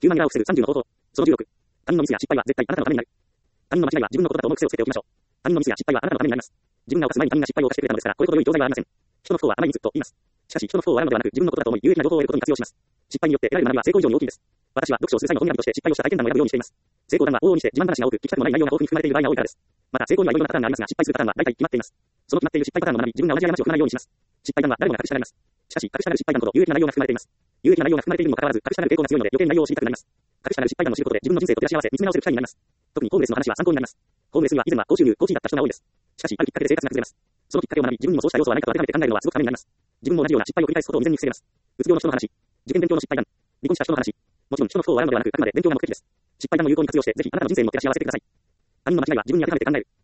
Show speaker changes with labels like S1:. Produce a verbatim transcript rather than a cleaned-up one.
S1: ヒューマンエラーを防ぐさんじゅうの方法。そのじゅうろく。他人のミスや失敗は絶対あなたのためになる。他人の間違いは自分のことだと思う癖をつけておきましょう。他人のミスや失敗はあなたのためになります。自分が犯す前に他人が失敗を犯してくれたのですから、これほど良い教材はありません。人の不幸はあまりミスと言います。しかし人の不幸を笑うのではなく、自分のことだと思い、有益な情報を得ることに活用します。失敗によって得られる学びは成功以上に大きいです。私は読書をする際の本選びとして失敗をした体験談を選ぶようにしています。成功談は往々にして自慢話が多く、聞きたくもない内容が豊富に含まれている場合が多いからです。また成功にはいろいろなパターンがありますが、失敗するパターンは大体決まっています。その決まっている失敗パターンを学び、自分が同じ過ちを踏まないようにします。失敗談は誰もが隠したがります。しかし、隠したがる失敗談ほど有益な内容が含まれています。有益な内容が含まれているにもかかわらず、隠したがる傾向が強いので、余計な内容を知りたくなります。隠したがる失敗談を知ることで、自分の人生と照らし合わせ、見つめ直せる機会になります。特にホームレスの話は参考になります。ホームレスには以前は高収入、高地位だった人が多いです。しかし、あるきっかけで生活が崩れます。そのきっかけを学び、自分にもそうした要素はないかと改めて考えるのはすごくためになります。自分も同じような失敗を繰り返すことを未然に防げます。うつ病の人の話、受験勉強の失敗談、離婚した人の話、もちろん人の不幸を笑うのではなく、あくまで勉強が目的です。失敗談を有効に活用して、ぜひあなたの人生にも照らし合わせてください。他人の間違いは自分に当てはめて考える。